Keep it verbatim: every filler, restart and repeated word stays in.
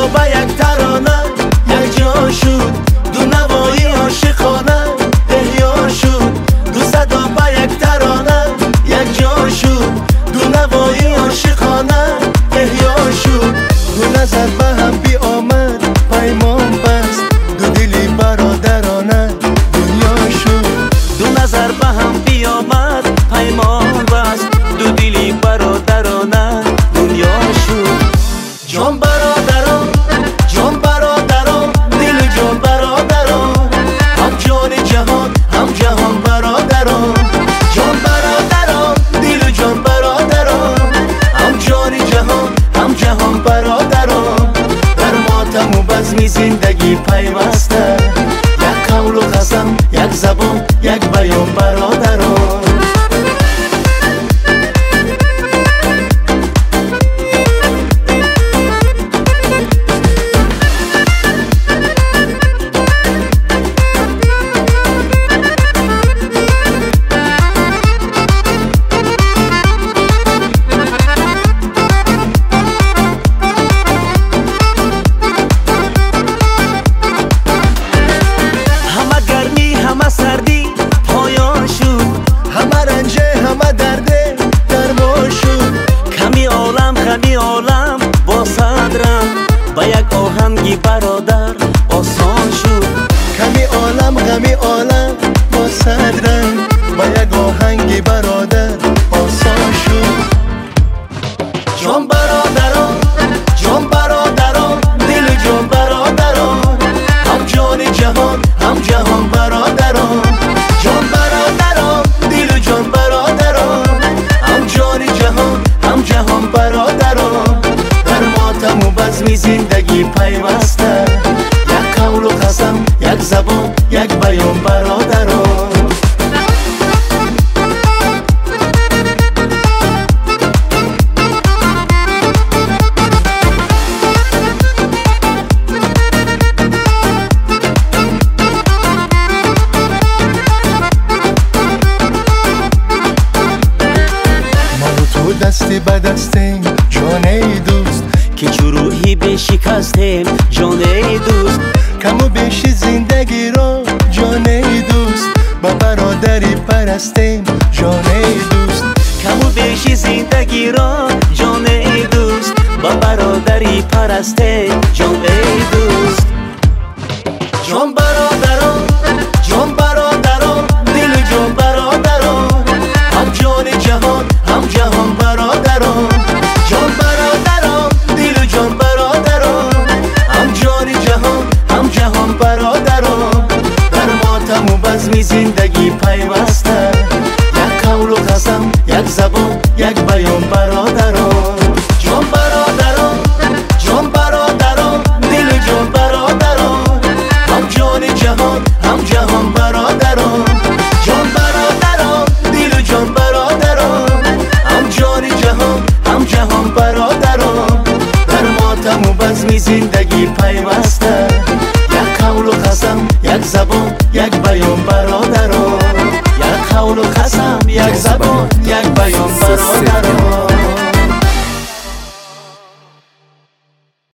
با یک ترانه یک جا شد، دو نوایی عاشقانه احیا شد. دو صدا با یک ترانه یک جا شد، دو نوایی عاشقانه احیا شد. دو نظر به هم بی آمد پیمان بست، دو دلی برادرانه دنیا شد. دو نظر به هم بی آمد پیمان بست، دو دلی برادرانه دنیا شد. جان برادران، جان برادران، دل جان برادران، هم جان جهان هم جهان برادران. جان برادران، دل جان برادران، هم جان جهان هم جهان برادران. در ماتم و بزم زندگی پیوسته، یک قول و قسم یک زبان یک بیان برادران. همه سردی پایان شد، همه رنج همه درد درمان شد. کمی عالم کمی عالم با صدرم، با یک آهنگی برادر آسان شد. کمی عالم کمی عالم با صدرم، با یک آهنگی برادر آسان شد. جان برادران، جان برادران، دل جان برادران، هم جان جهان هم جهان برادران. جان برادران، دل جان برادران، هم جان جهان هم جهان برادران. در ماتم و بزم زندگی پیوسته، یک قول و قسم یک زبان یک بیان برادران. دستی به دستیم جانه دوست، که جروحی بشکستیم جانه دوست. کم و بیش زندگی را جانه دوست، با برادری پرستیم جانه دوست. کم و بیش زندگی را جانه دوست، با برادری پرستیم جانه دوست. جان برادران، جان برادران، دل جان برادران، هم جان جهان هم جهان برادران. جان برادران، دل جان برادران، هم جان جهان هم جهان برادران. در ماتم و بزم زندگی پیوسته، یک قول و قسم یک زبان یک بیان برادران. جان برادران، جان برادران، دل جان برادران، هم جان جهان هم جهان برادران. جان برادران، دل جان برادران، هم جان جهان هم جهان برادران. در ماتم و بزم زندگی پیوسته، یک قول و قسم یک زبان یک بیان برادران. یک قول و قسم یک زبان یک بیان برادران.